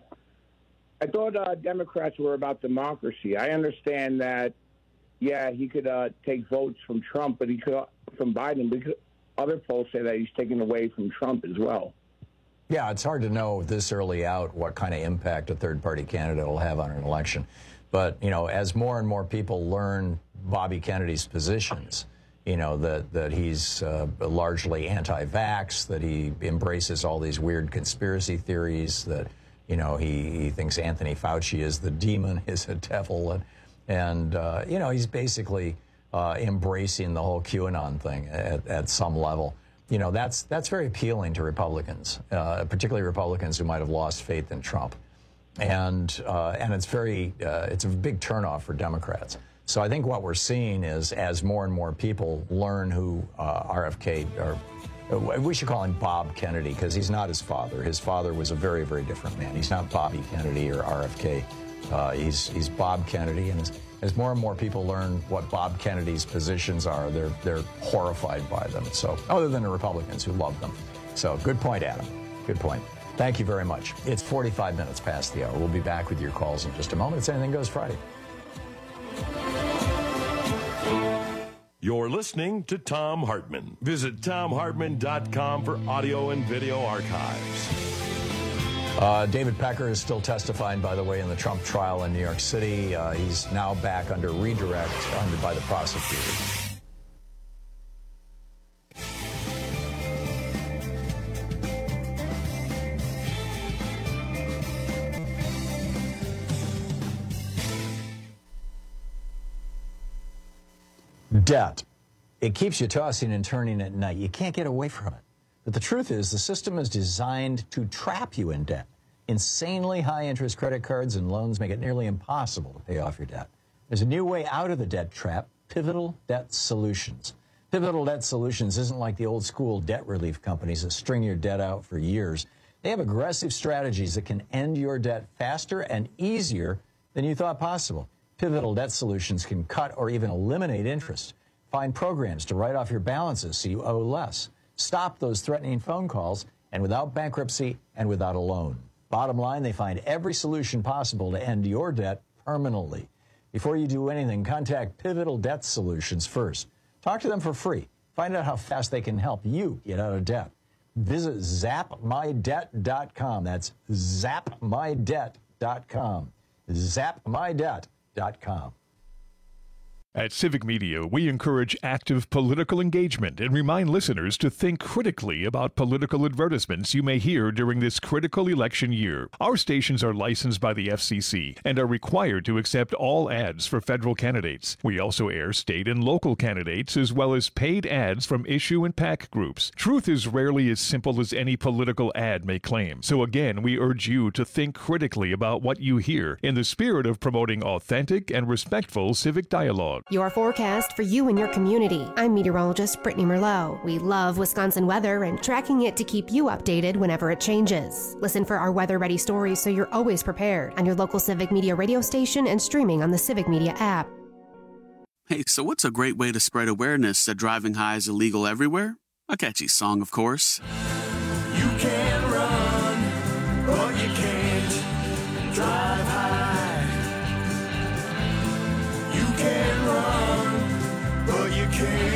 I thought Democrats were about democracy. I understand that, he could take votes from Trump, but he could from Biden, because other polls say that he's taken away from Trump as well. Yeah, it's hard to know this early out what kind of impact a third-party candidate will have on an election. But, as more and more people learn Bobby Kennedy's positions, that he's largely anti-vax, that he embraces all these weird conspiracy theories, that, he thinks Anthony Fauci is the demon, is a devil, and he's basically embracing the whole QAnon thing at some level. That's very appealing to Republicans, particularly Republicans who might have lost faith in Trump. And it's it's a big turnoff for Democrats. So I think what we're seeing is, as more and more people learn who RFK, or we should call him Bob Kennedy, because he's not his father. His father was a very, very different man. He's not Bobby Kennedy or RFK. He's Bob Kennedy, and as more and more people learn what Bob Kennedy's positions are, they're horrified by them. So, other than the Republicans who love them. So, good point, Adam. Good point. Thank you very much. It's 45 minutes past the hour. We'll be back with your calls in just a moment. It's Anything Goes Friday. You're listening to Thom Hartmann. Visit ThomHartmann.com for audio and video archives. David Pecker is still testifying, by the way, in the Trump trial in New York City. He's now back under redirect by the prosecutor. Debt. It keeps you tossing and turning at night. You can't get away from it. But the truth is, the system is designed to trap you in debt. Insanely high-interest credit cards and loans make it nearly impossible to pay off your debt. There's a new way out of the debt trap, Pivotal Debt Solutions. Pivotal Debt Solutions isn't like the old-school debt relief companies that string your debt out for years. They have aggressive strategies that can end your debt faster and easier than you thought possible. Pivotal Debt Solutions can cut or even eliminate interest, find programs to write off your balances so you owe less, stop those threatening phone calls, and without bankruptcy and without a loan. Bottom line, they find every solution possible to end your debt permanently. Before you do anything, contact Pivotal Debt Solutions first. Talk to them for free. Find out how fast they can help you get out of debt. Visit zapmydebt.com. That's zapmydebt.com. zapmydebt.com. At Civic Media, we encourage active political engagement and remind listeners to think critically about political advertisements you may hear during this critical election year. Our stations are licensed by the FCC and are required to accept all ads for federal candidates. We also air state and local candidates as well as paid ads from issue and PAC groups. Truth is rarely as simple as any political ad may claim. So again, we urge you to think critically about what you hear in the spirit of promoting authentic and respectful civic dialogue. Your forecast for you and your community. I'm meteorologist Brittany Merlot. We love Wisconsin weather and tracking it to keep you updated whenever it changes. Listen for our weather-ready stories so you're always prepared on your local Civic Media radio station and streaming on the Civic Media app. Hey, so what's a great way to spread awareness that driving high is illegal everywhere? A catchy song, of course. You can run, but you can't drive high. You can run, but you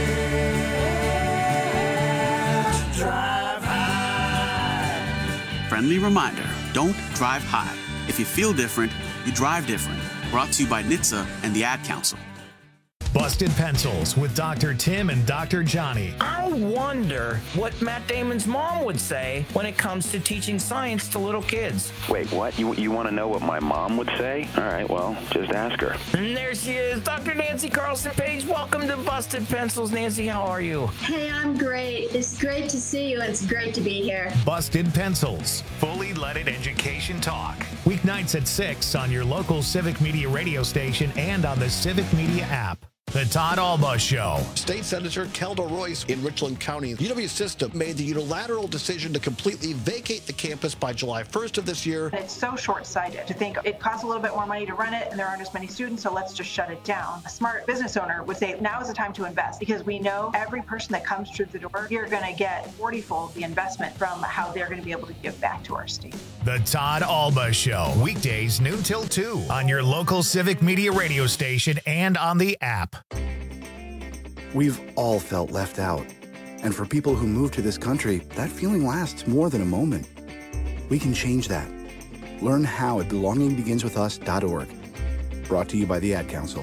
can't drive high. friendly reminder, don't drive high. If you feel different, you drive different. Brought to you by NHTSA and the Ad Council. Busted Pencils with Dr. Tim and Dr. Johnny. I wonder what Matt Damon's mom would say when it comes to teaching science to little kids. Wait, what? You want to know what my mom would say? All right, well, just ask her. And there she is, Dr. Nancy Carlson Page. Welcome to Busted Pencils. Nancy, how are you? Hey, I'm great. It's great to see you, and it's great to be here. Busted Pencils, fully leaded education talk. Weeknights at 6 on your local Civic Media radio station and on the Civic Media app. The Todd Alba Show. State Senator Kelda Royce in Richland County. UW System made the unilateral decision to completely vacate the campus by July 1st of this year. It's so short-sighted to think it costs a little bit more money to run it and there aren't as many students, so let's just shut it down. A smart business owner would say now is the time to invest because we know every person that comes through the door, you're going to get 40-fold the investment from how they're going to be able to give back to our state. The Todd Alba Show. Weekdays noon till 2 on your local Civic Media radio station and on the app. We've all felt left out. And for people who move to this country, that feeling lasts more than a moment. We can change that. Learn how at belongingbeginswithus.org. Brought to you by the Ad Council.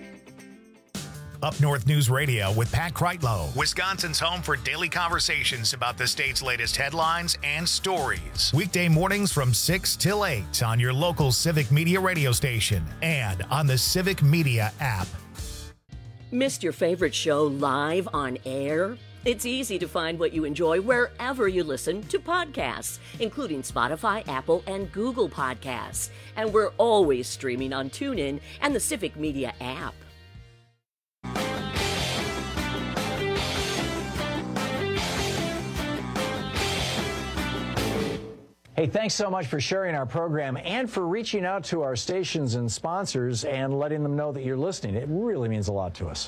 Up North News Radio with Pat Kreitlow, Wisconsin's home for daily conversations about the state's latest headlines and stories. Weekday mornings from 6 till 8 on your local Civic Media radio station and on the Civic Media app. Missed your favorite show live on air? It's easy to find what you enjoy wherever you listen to podcasts, including Spotify, Apple, and Google Podcasts. And we're always streaming on TuneIn and the Civic Media app. Hey, thanks so much for sharing our program and for reaching out to our stations and sponsors and letting them know that you're listening. It really means a lot to us.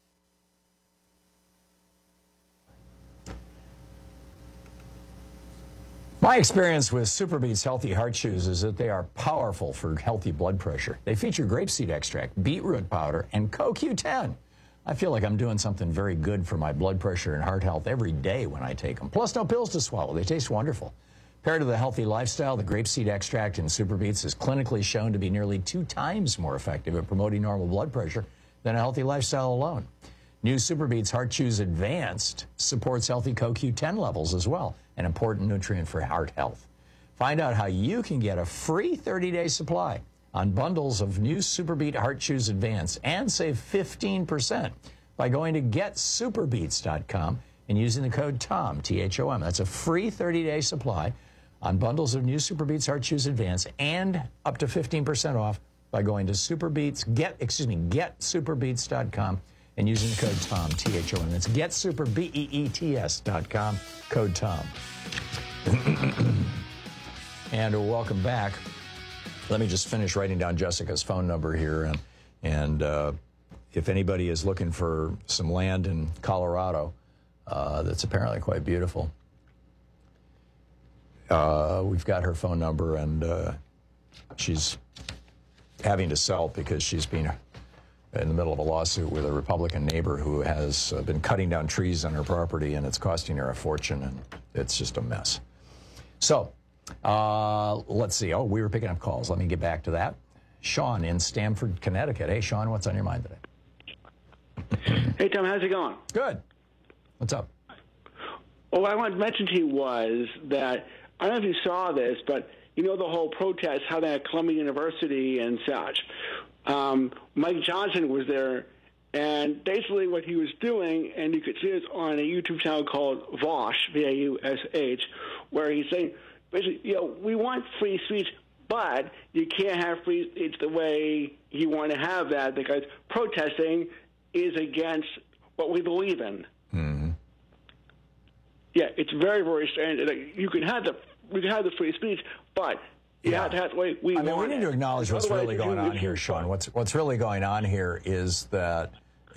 My experience with SuperBeets Healthy Heart Chews is that they are powerful for healthy blood pressure. They feature grapeseed extract, beetroot powder, and CoQ10. I feel like I'm doing something very good for my blood pressure and heart health every day when I take them. Plus, no pills to swallow. They taste wonderful. Paired with a healthy lifestyle, the grapeseed extract in SuperBeets is clinically shown to be nearly 2 times more effective at promoting normal blood pressure than a healthy lifestyle alone. New SuperBeets Heart Chews Advanced supports healthy CoQ10 levels as well, an important nutrient for heart health. Find out how you can get a free 30-day supply on bundles of new SuperBeet Heart Chews Advanced and save 15% by going to getsuperbeets.com and using the code TOM, T-H-O-M. That's a free 30-day supply on bundles of new SuperBeets Heart Chews Advance and up to 15% off by going to getsuperbeets.com and using the code TOM, T-H-O-M. That's getsuperbeets.com, code TOM. And welcome back. Let me just finish writing down Jessica's phone number here. And if anybody is looking for some land in Colorado, that's apparently quite beautiful. We've got her phone number, and she's having to sell because she's been in the middle of a lawsuit with a Republican neighbor who has been cutting down trees on her property, and it's costing her a fortune, and it's just a mess. So let's see. Oh, we were picking up calls. Let me get back to that. Sean in Stamford, Connecticut. Hey, Sean, what's on your mind today? Hey, Tom, how's it going? Good. What's up? Well, what I wanted to mention to you was that, I don't know if you saw this, but you know the whole protest, how they're at Columbia University and such. Mike Johnson was there, and basically what he was doing, and you could see this on a YouTube channel called Vaush, V-A-U-S-H, where he's saying, basically, you know, we want free speech, but you can't have free speech the way you want to have that because protesting is against what we believe in. Mm-hmm. Yeah, it's very, very strange. You can have the free speech, but you have to have the way we want. We need to acknowledge what's really going on here, Sean. What's really going on here is that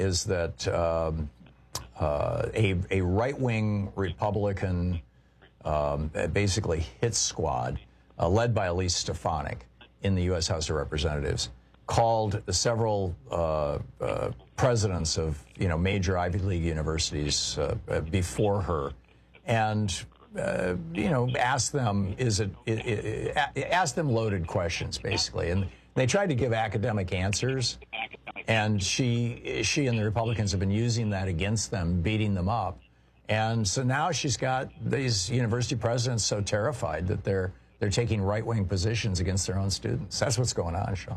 a right-wing Republican basically hit squad led by Elise Stefanik in the U.S. House of Representatives called several presidents of major Ivy League universities before her and ask them, ask them loaded questions, basically. And they tried to give academic answers, and she and the Republicans have been using that against them, beating them up. And so now she's got these university presidents so terrified that they're taking right-wing positions against their own students. That's what's going on, Sean.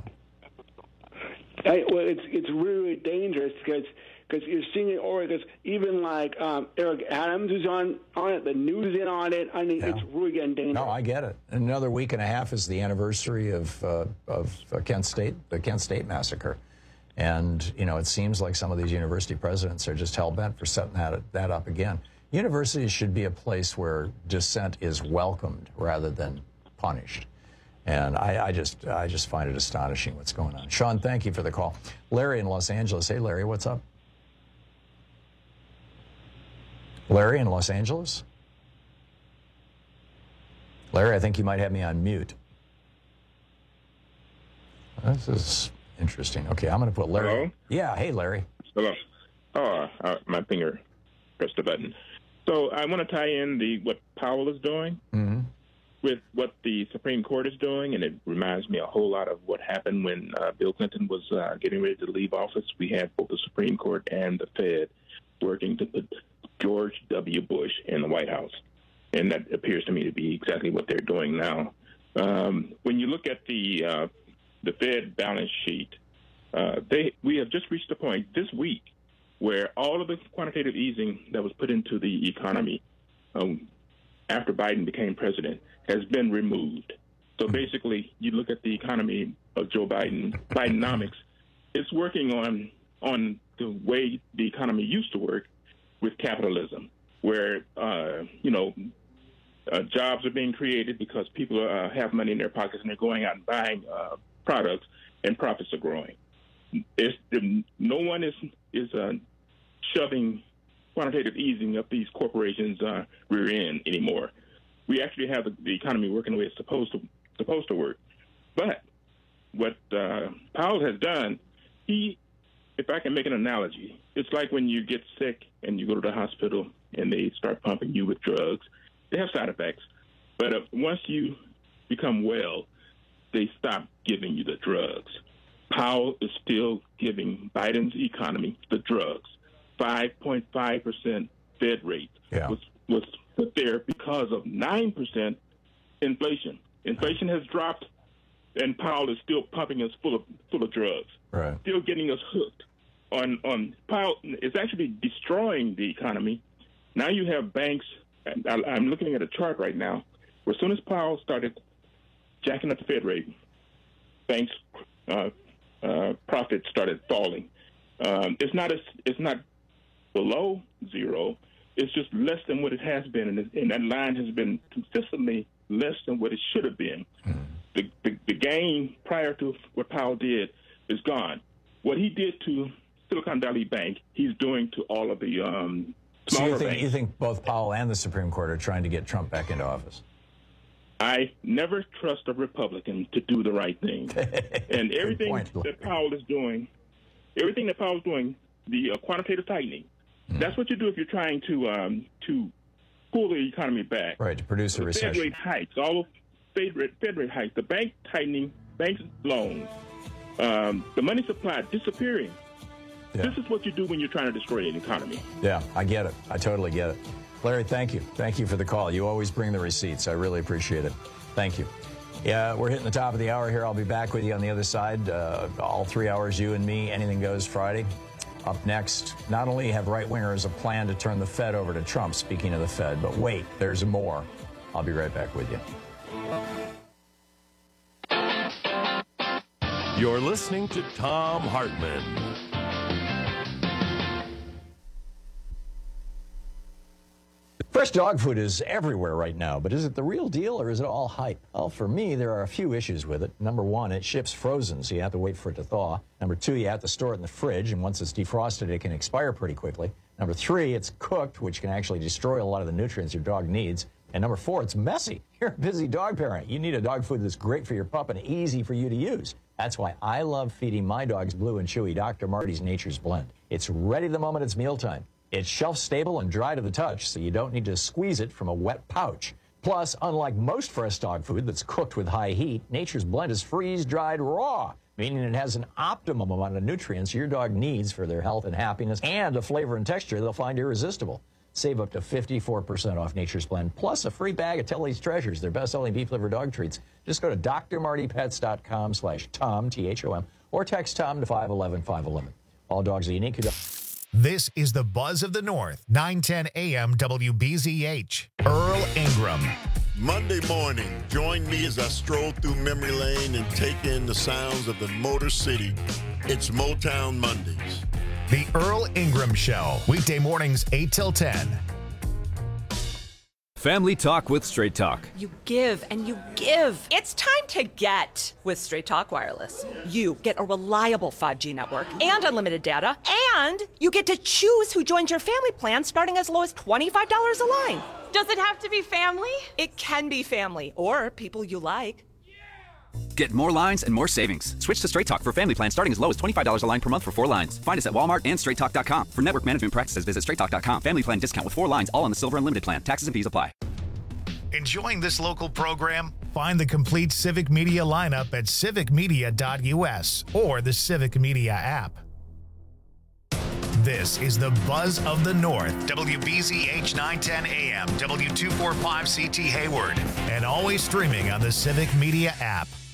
It's really dangerous because you're seeing it already. Because even like Eric Adams is on it, the news is in on it. I mean, it's really getting dangerous. No, I get it. Another week and a half is the anniversary of Kent State, the Kent State massacre. And, it seems like some of these university presidents are just hell-bent for setting that up again. Universities should be a place where dissent is welcomed rather than punished. And I just find it astonishing what's going on. Sean, thank you for the call. Larry in Los Angeles. Hey, Larry, what's up? Larry in Los Angeles? Larry, I think you might have me on mute. This is interesting. Okay, I'm going to put Larry. Hello? Yeah, hey, Larry. Hello. Oh, my finger pressed the button. So I want to tie in what Powell is doing with what the Supreme Court is doing, and it reminds me a whole lot of what happened when Bill Clinton was getting ready to leave office. We had both the Supreme Court and the Fed working to put George W. Bush in the White House, and that appears to me to be exactly what they're doing now. When you look at the Fed balance sheet, we have just reached a point this week where all of the quantitative easing that was put into the economy after Biden became president has been removed. So basically, you look at the economy of Joe Biden, Bidenomics, it's working on the way the economy used to work with capitalism, where jobs are being created because people have money in their pockets and they're going out and buying products, and profits are growing. No one is shoving quantitative easing up these corporations' rear end anymore. We actually have the economy working the way it's supposed to work. But what Powell has done, if I can make an analogy, it's like when you get sick and you go to the hospital and they start pumping you with drugs. They have side effects, but once you become well, they stop giving you the drugs. Powell is still giving Biden's economy the drugs. 5.5% Fed rate was put there because of 9% inflation. Inflation has dropped, and Powell is still pumping us full of drugs. Right. Still getting us hooked on Powell. It's actually destroying the economy. Now you have banks. I'm looking at a chart right now where as soon as Powell started jacking up the Fed rate, banks' profits started falling. It's not below zero. It's just less than what it has been, and that line has been consistently less than what it should have been. The gain prior to what Powell did is gone. What he did to Silicon Valley Bank, he's doing to all of the smaller banks. You think both Powell and the Supreme Court are trying to get Trump back into office? I never trust a Republican to do the right thing. And everything that Powell is doing, the quantitative tightening, that's what you do if you're trying to pull the economy back. Right, to produce a recession. Fed rate hikes, all of Fed rate hikes, the bank tightening, bank loans, the money supply disappearing. Yeah. This is what you do when you're trying to destroy an economy. Yeah, I get it. I totally get it. Larry, thank you. Thank you for the call. You always bring the receipts. I really appreciate it. Thank you. Yeah, we're hitting the top of the hour here. I'll be back with you on the other side. All 3 hours, you and me, Anything Goes Friday. Up next, not only have right-wingers a plan to turn the Fed over to Trump, speaking of the Fed, but wait, there's more. I'll be right back with you. You're listening to Thom Hartmann. Fresh dog food is everywhere right now, but is it the real deal or is it all hype? Well, for me, there are a few issues with it. Number one, it ships frozen, so you have to wait for it to thaw. Number two, you have to store it in the fridge, and once it's defrosted, it can expire pretty quickly. Number three, it's cooked, which can actually destroy a lot of the nutrients your dog needs. And number four, it's messy. You're a busy dog parent. You need a dog food that's great for your pup and easy for you to use. That's why I love feeding my dogs Blue and Chewy Dr. Marty's Nature's Blend. It's ready the moment it's mealtime. It's shelf-stable and dry to the touch, so you don't need to squeeze it from a wet pouch. Plus, unlike most fresh dog food that's cooked with high heat, Nature's Blend is freeze-dried raw, meaning it has an optimum amount of nutrients your dog needs for their health and happiness, and a flavor and texture they'll find irresistible. Save up to 54% off Nature's Blend, plus a free bag of Tilly's Treasures, their best-selling beef-liver dog treats. Just go to drmartypets.com/Tom, T-H-O-M, or text Tom to 511-511. All dogs are unique. This is the Buzz of the North, 910 AM WBZH. Earl Ingram. Monday morning, join me as I stroll through memory lane and take in the sounds of the Motor City. It's Motown Mondays. The Earl Ingram Show, weekday mornings 8 till 10. Family Talk with Straight Talk. You give and you give. It's time to get with Straight Talk Wireless. You get a reliable 5G network and unlimited data, and you get to choose who joins your family plan starting as low as $25 a line. Does it have to be family? It can be family or people you like. Get more lines and more savings. Switch to Straight Talk for family plan starting as low as $25 a line per month for 4 lines. Find us at Walmart and StraightTalk.com. For network management practices, visit StraightTalk.com. Family plan discount with 4 lines, all on the Silver Unlimited plan. Taxes and fees apply. Enjoying this local program? Find the complete Civic Media lineup at civicmedia.us or the Civic Media app. This is the Buzz of the North, WBZH 910 AM, W245CT Hayward, and always streaming on the Civic Media app.